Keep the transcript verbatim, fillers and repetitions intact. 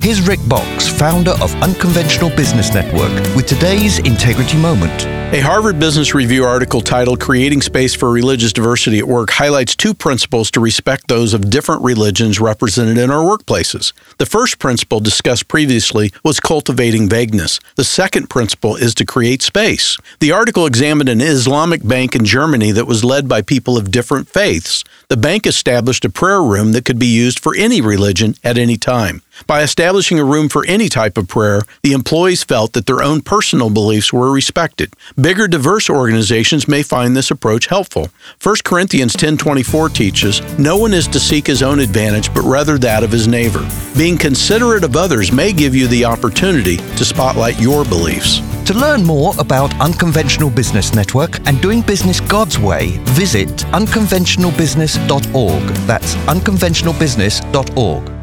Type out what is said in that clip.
Here's Rick Box, founder of Unconventional Business Network, with today's Integrity Moment. A Harvard Business Review article titled Creating Space for Religious Diversity at Work highlights two principles to respect those of different religions represented in our workplaces. The first principle discussed previously was cultivating vagueness. The second principle is to create space. The article examined an Islamic bank in Germany that was led by people of different faiths. The bank established a prayer room that could be used for any religion at any time. By establishing a room for any type of prayer, the employees felt that their own personal beliefs were respected. Bigger, diverse organizations may find this approach helpful. First Corinthians ten twenty-four teaches, "No one is to seek his own advantage, but rather that of his neighbor." Being considerate of others may give you the opportunity to spotlight your beliefs. To learn more about Unconventional Business Network and doing business God's way, visit unconventional business dot org. That's unconventional business dot org.